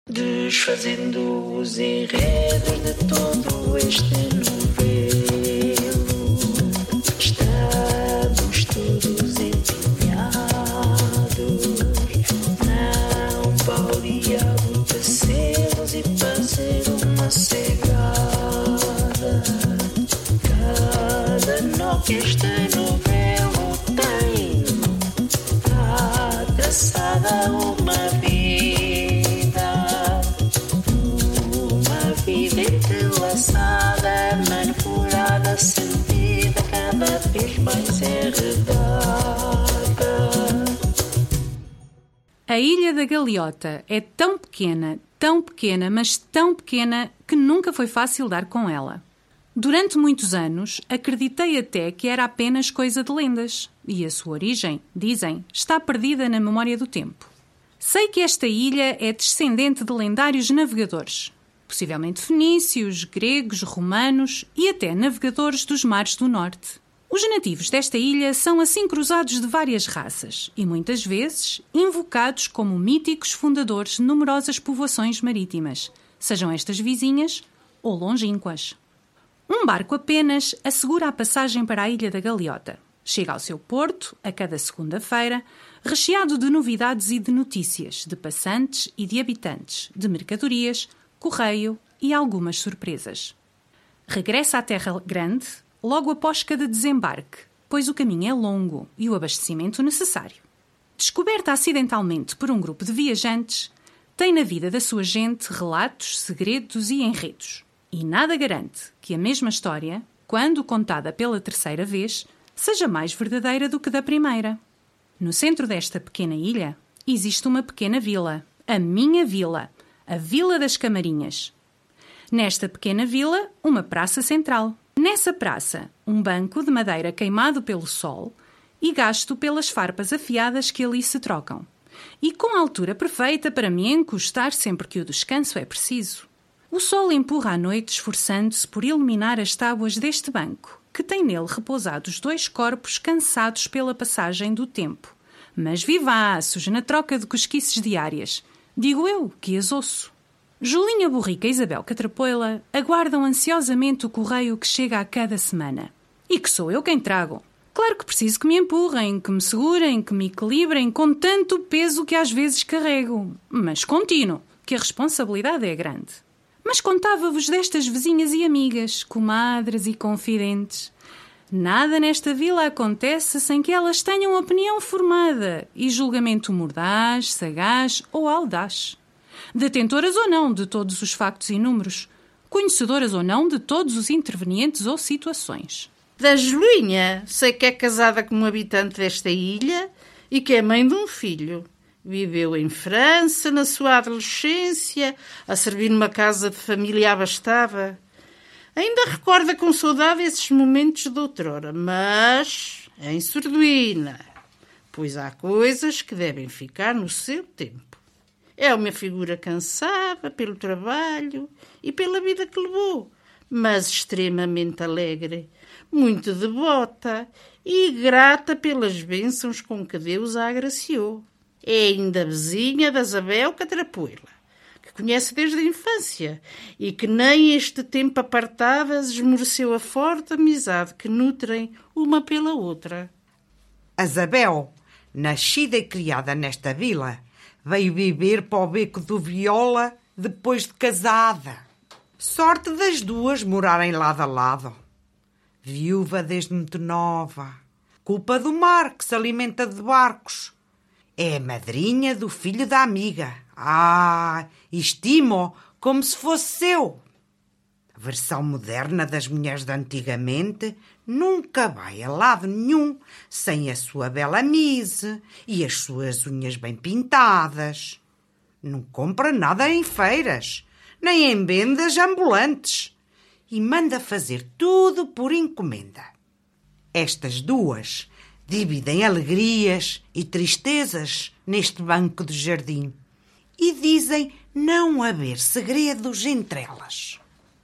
Desfazendo os enredos de todo este novelo, estamos todos empenhados, não podia aborrecê-los e fazer uma cegada. Cada nó que este novelo tem, há traçada uma vida entrelaçada, manipulada, sentida, cada vez mais enredada. A Ilha da Galeota é tão pequena, mas tão pequena que nunca foi fácil dar com ela. Durante muitos anos, acreditei até que era apenas coisa de lendas, e a sua origem, dizem, está perdida na memória do tempo. Sei que esta ilha é descendente de lendários navegadores, possivelmente fenícios, gregos, romanos e até navegadores dos mares do norte. Os nativos desta ilha são assim cruzados de várias raças e muitas vezes invocados como míticos fundadores de numerosas povoações marítimas, sejam estas vizinhas ou longínquas. Um barco apenas assegura a passagem para a Ilha da Galeota. Chega ao seu porto a cada segunda-feira, recheado de novidades e de notícias, de passantes e de habitantes, de mercadorias, correio e algumas surpresas. Regressa à Terra Grande logo após cada desembarque, pois o caminho é longo e o abastecimento necessário. Descoberta acidentalmente por um grupo de viajantes, tem na vida da sua gente relatos, segredos e enredos. E nada garante que a mesma história, quando contada pela terceira vez, seja mais verdadeira do que da primeira. No centro desta pequena ilha existe uma pequena vila, a minha vila, a Vila das Camarinhas. Nesta pequena vila, uma praça central. Nessa praça, um banco de madeira queimado pelo sol e gasto pelas farpas afiadas que ali se trocam. E com a altura perfeita para me encostar sempre que o descanso é preciso. O sol empurra a noite esforçando-se por iluminar as tábuas deste banco, que tem nele repousados dois corpos cansados pela passagem do tempo, mas vivaços na troca de cosquices diárias. Digo eu que as ouço. Julinha Borrica e Isabel Catrapoila aguardam ansiosamente o correio que chega a cada semana. E que sou eu quem trago. Claro que preciso que me empurrem, que me segurem, que me equilibrem com tanto peso que às vezes carrego. Mas contínuo, que a responsabilidade é grande. Mas contava-vos destas vizinhas e amigas, comadres e confidentes. Nada nesta vila acontece sem que elas tenham opinião formada e julgamento mordaz, sagaz ou audaz. Detentoras ou não de todos os factos e números, conhecedoras ou não de todos os intervenientes ou situações. Da Julinha, sei que é casada com um habitante desta ilha e que é mãe de um filho. Viveu em França na sua adolescência, a servir numa casa de família abastada. Ainda recorda com saudade esses momentos de outrora, mas em sordina, pois há coisas que devem ficar no seu tempo. É uma figura cansada pelo trabalho e pela vida que levou, mas extremamente alegre, muito devota e grata pelas bênçãos com que Deus a agraciou. É ainda vizinha da Isabel Catrapoila, que conhece desde a infância e que nem este tempo apartadas esmoreceu a forte amizade que nutrem uma pela outra. A Isabel, nascida e criada nesta vila, veio viver para o Beco do Viola depois de casada. Sorte das duas morarem lado a lado. Viúva desde muito nova. Culpa do mar que se alimenta de barcos. É a madrinha do filho da amiga. Estimo-o como se fosse seu. A versão moderna das mulheres de antigamente nunca vai a lado nenhum sem a sua bela mise e as suas unhas bem pintadas. Não compra nada em feiras, nem em vendas ambulantes e manda fazer tudo por encomenda. Estas duas dividem alegrias e tristezas neste banco de jardim e dizem não haver segredos entre elas.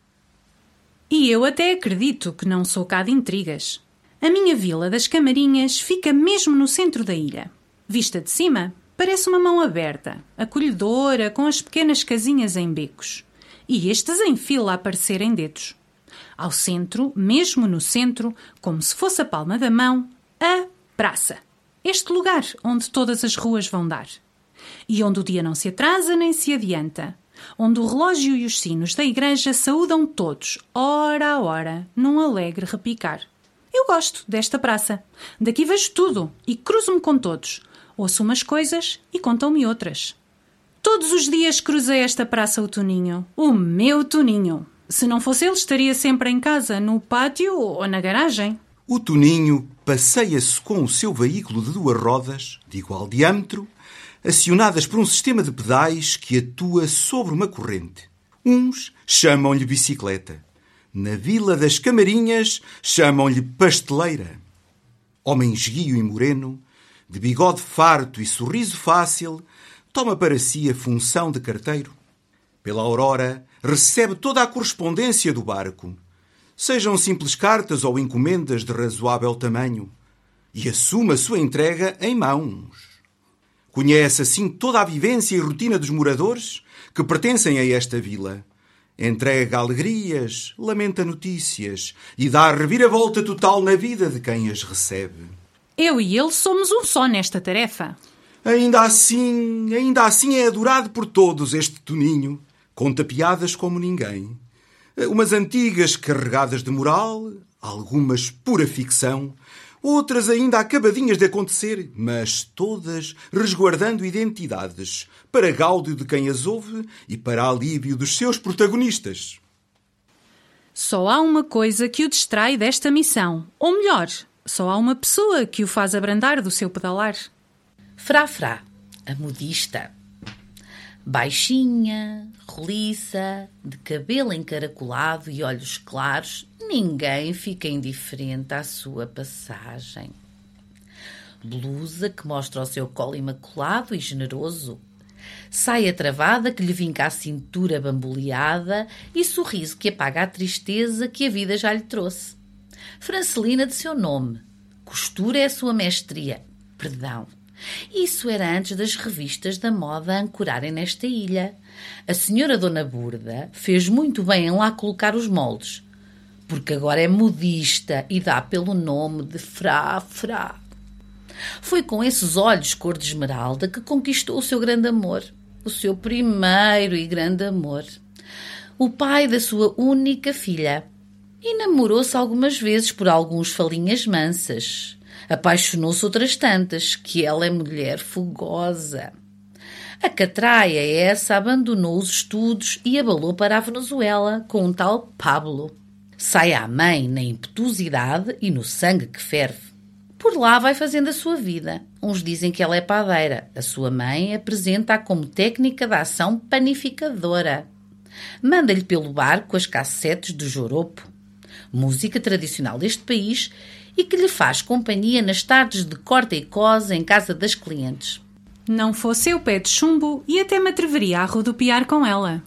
E eu até acredito que não sou cá de intrigas. A minha vila das Camarinhas fica mesmo no centro da ilha. Vista de cima, Parece uma mão aberta, acolhedora, com as pequenas casinhas em becos. E estes em fila a aparecerem dedos. Ao centro, mesmo no centro, como se fosse a palma da mão, a praça. Este lugar onde todas as ruas vão dar. E onde o dia não se atrasa nem se adianta. Onde o relógio e os sinos da igreja saúdam todos, hora a hora, num alegre repicar. Eu gosto desta praça. Daqui vejo tudo e cruzo-me com todos. Ouço umas coisas e contam-me outras. Todos os dias cruzei esta praça o Toninho. O meu Toninho. Se não fosse ele, estaria sempre em casa, no pátio ou na garagem. O Toninho passeia-se com o seu veículo de 2 rodas, de igual diâmetro, acionadas por um sistema de pedais que atua sobre uma corrente. Uns chamam-lhe bicicleta. Na Vila das Camarinhas chamam-lhe pasteleira. Homem esguio e moreno, de bigode farto e sorriso fácil, toma para si a função de carteiro. Pela aurora, recebe toda a correspondência do barco, sejam simples cartas ou encomendas de razoável tamanho, e assume a sua entrega em mãos. Conhece assim toda a vivência e rotina dos moradores que pertencem a esta vila. Entrega alegrias, lamenta notícias e dá a reviravolta total na vida de quem as recebe. Eu e ele somos um só nesta tarefa. Ainda assim é adorado por todos este Toninho. Conta piadas como ninguém. Umas antigas carregadas de moral, algumas pura ficção, outras ainda acabadinhas de acontecer, mas todas resguardando identidades, para gáudio de quem as ouve e para alívio dos seus protagonistas. Só há uma coisa que o distrai desta missão. Ou melhor, só há uma pessoa que o faz abrandar do seu pedalar. Frá, a modista. Baixinha, roliça, de cabelo encaracolado e olhos claros, ninguém fica indiferente à sua passagem. Blusa que mostra o seu colo imaculado e generoso. Saia travada que lhe vinca a cintura bamboleada e sorriso que apaga a tristeza que a vida já lhe trouxe. Francelina de seu nome. Costura é a sua mestria. Perdão. Isso era antes das revistas da moda ancorarem nesta ilha. A senhora Dona Burda fez muito bem em lá colocar os moldes, porque agora é modista e dá pelo nome de Frá. Foi com esses olhos cor de esmeralda que conquistou o seu grande amor, o seu primeiro e grande amor, o pai da sua única filha. E namorou-se algumas vezes por alguns falinhas mansas. Apaixonou-se outras tantas, que ela é mulher fogosa. A catraia essa abandonou os estudos e abalou para a Venezuela com um tal Pablo. Sai à mãe na impetuosidade e no sangue que ferve. Por lá vai fazendo a sua vida. Uns dizem que ela é padeira. A sua mãe apresenta-a como técnica de ação panificadora. Manda-lhe pelo barco as cassetes do joropo, música tradicional deste país, e que lhe faz companhia nas tardes de corta e cosa em casa das clientes. Não fosse eu pé de chumbo e até me atreveria a rodopiar com ela.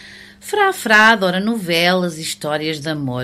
Frá adora novelas e histórias de amor.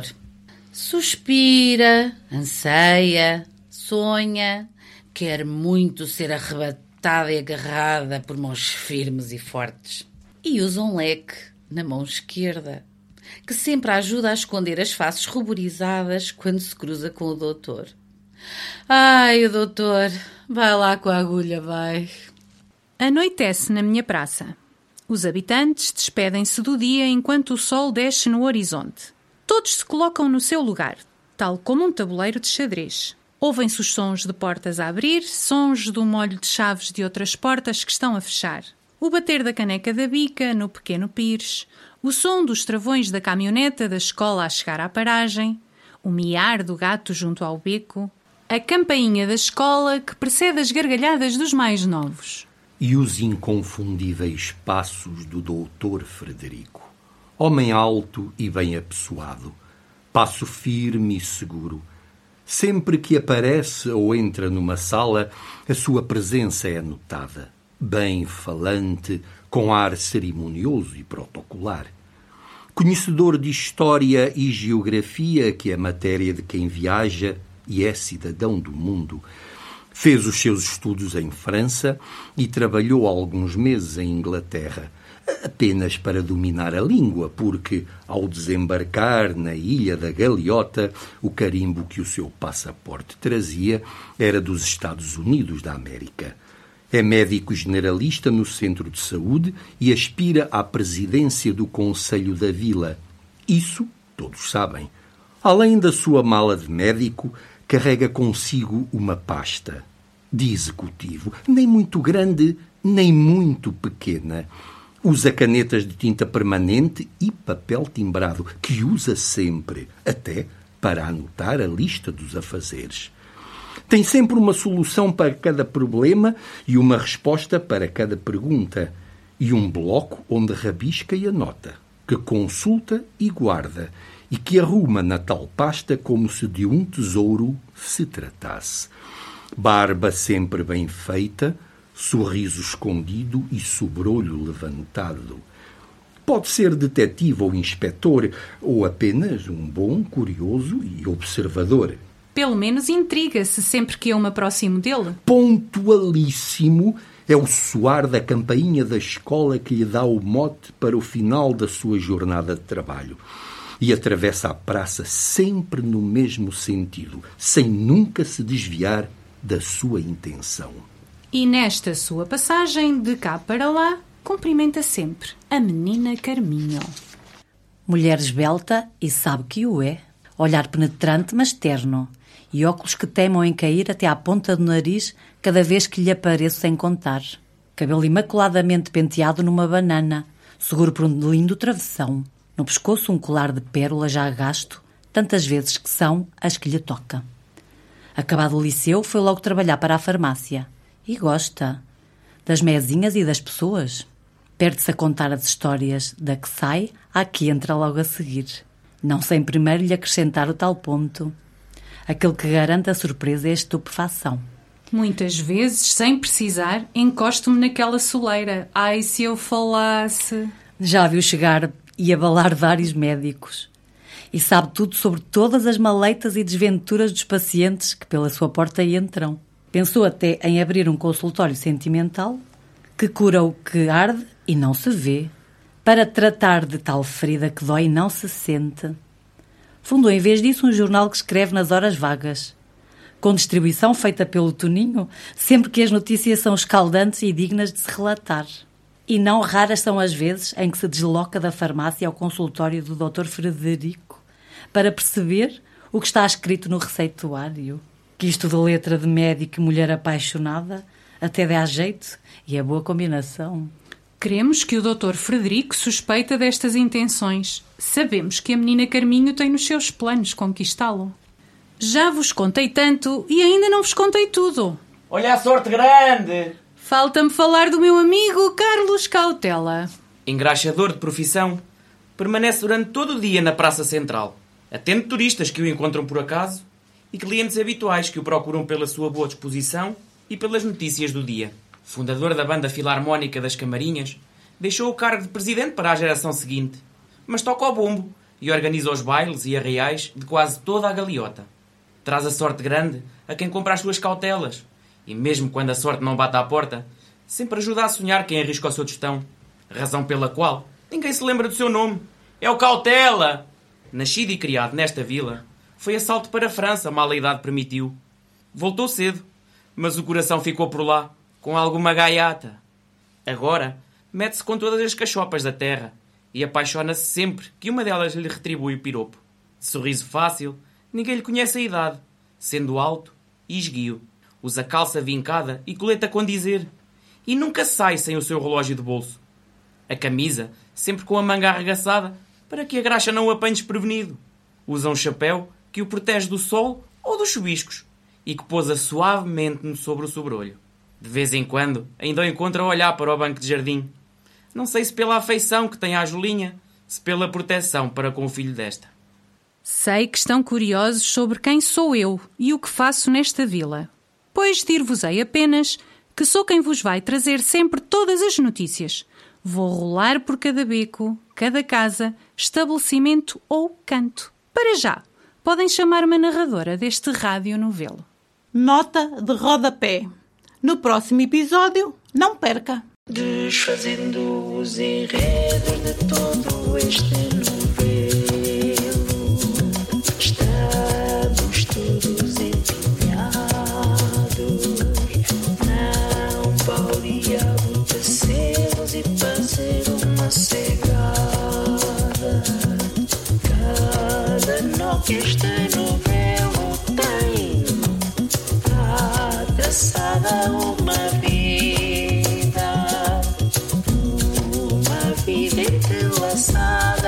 Suspira, anseia, sonha, quer muito ser arrebatada e agarrada por mãos firmes e fortes. E usa um leque na mão esquerda, que sempre a ajuda a esconder as faces ruborizadas quando se cruza com o doutor. Ai, o doutor, vai lá com a agulha, vai. Anoitece na minha praça. Os habitantes despedem-se do dia enquanto o sol desce no horizonte. Todos se colocam no seu lugar, tal como um tabuleiro de xadrez. Ouvem-se os sons de portas a abrir, sons do molho de chaves de outras portas que estão a fechar. O bater da caneca da bica no pequeno pires, o som dos travões da caminhoneta da escola a chegar à paragem, o miar do gato junto ao beco, a campainha da escola que precede as gargalhadas dos mais novos. E os inconfundíveis passos do doutor Frederico. Homem alto e bem apessoado, passo firme e seguro. Sempre que aparece ou entra numa sala, a sua presença é notada. Bem falante, com ar cerimonioso e protocolar. Conhecedor de história e geografia, que é matéria de quem viaja e é cidadão do mundo. Fez os seus estudos em França e trabalhou alguns meses em Inglaterra, apenas para dominar a língua, porque, ao desembarcar na ilha da Galeota, o carimbo que o seu passaporte trazia era dos Estados Unidos da América. É médico generalista no centro de saúde e aspira à presidência do Conselho da Vila. Isso todos sabem. Além da sua mala de médico, carrega consigo uma pasta de executivo, nem muito grande, nem muito pequena. Usa canetas de tinta permanente e papel timbrado, que usa sempre, até para anotar a lista dos afazeres. Tem sempre uma solução para cada problema e uma resposta para cada pergunta. E um bloco onde rabisca e anota, que consulta e guarda, e que arruma na tal pasta como se de um tesouro se tratasse. Barba sempre bem feita, sorriso escondido e sobrolho levantado. Pode ser detetive ou inspetor, ou apenas um bom, curioso e observador. Pelo menos intriga-se sempre que eu me aproximo dele. Pontualíssimo é o soar da campainha da escola que lhe dá o mote para o final da sua jornada de trabalho. E atravessa a praça sempre no mesmo sentido, sem nunca se desviar da sua intenção. E nesta sua passagem de cá para lá, cumprimenta sempre a menina Carminho. Mulher esbelta e sabe que o é. Olhar penetrante, mas terno. E óculos que temam em cair até à ponta do nariz cada vez que lhe apareço sem contar. Cabelo imaculadamente penteado numa banana, seguro por um lindo travessão. No pescoço um colar de pérola já gasto, tantas vezes que são as que lhe toca. Acabado o liceu, foi logo trabalhar para a farmácia. E gosta. Das mesinhas e das pessoas. Perde-se a contar as histórias da que sai à que entra logo a seguir. Não sem primeiro lhe acrescentar o tal ponto. Aquele que garante a surpresa e a estupefação. Muitas vezes, sem precisar, encosto-me naquela soleira. Ai, se eu falasse... Já viu chegar e abalar vários médicos. E sabe tudo sobre todas as maleitas e desventuras dos pacientes que pela sua porta entram. Pensou até em abrir um consultório sentimental que cura o que arde e não se vê, para tratar de tal ferida que dói e não se sente. Fundou em vez disso um jornal que escreve nas horas vagas, com distribuição feita pelo Toninho, sempre que as notícias são escaldantes e dignas de se relatar. E não raras são as vezes em que se desloca da farmácia ao consultório do Dr. Frederico para perceber o que está escrito no receituário. Que isto de letra de médico e mulher apaixonada até dá jeito e é boa combinação. Queremos que o Dr. Frederico suspeita destas intenções. Sabemos que a menina Carminho tem nos seus planos conquistá-lo. Já vos contei tanto e ainda não vos contei tudo. Olha a sorte grande! Falta-me falar do meu amigo Carlos Cautela. Engraxador de profissão, permanece durante todo o dia na Praça Central. Atende turistas que o encontram por acaso e clientes habituais que o procuram pela sua boa disposição e pelas notícias do dia. Fundador da Banda Filarmónica das Camarinhas, deixou o cargo de presidente para a geração seguinte, mas toca ao bombo e organiza os bailes e arraiais de quase toda a Galeota. Traz a sorte grande a quem compra as suas cautelas e, mesmo quando a sorte não bate à porta, sempre ajuda a sonhar quem arrisca o seu tostão, razão pela qual ninguém se lembra do seu nome. É o Cautela! Nascido e criado nesta vila, foi assalto para a França, mal a idade permitiu. Voltou cedo, mas o coração ficou por lá, com alguma gaiata. Agora, mete-se com todas as cachopas da terra e apaixona-se sempre que uma delas lhe retribui o piropo. De sorriso fácil, ninguém lhe conhece a idade, sendo alto e esguio. Usa calça vincada e coleta com dizer. E nunca sai sem o seu relógio de bolso. A camisa, sempre com a manga arregaçada, para que a graxa não o apanhe desprevenido. Usa um chapéu que o protege do sol ou dos chuviscos e que pousa suavemente sobre o sobrolho. De vez em quando, ainda o encontra a olhar para o banco de jardim. Não sei se pela afeição que tem à Julinha, se pela proteção para com o filho desta. Sei que estão curiosos sobre quem sou eu e o que faço nesta vila. Pois dir-vos-ei apenas que sou quem vos vai trazer sempre todas as notícias. Vou rolar por cada beco, cada casa, estabelecimento ou canto. Para já, podem chamar-me a narradora deste rádio novelo. Nota de rodapé. No próximo episódio, não perca! Desfazendo os enredos de todo este novelo, estamos todos empenhados, não valia aborrecê-los e fazer uma cegada. Cada nó que este novelo tem, há traçada uma vida entrelaçada.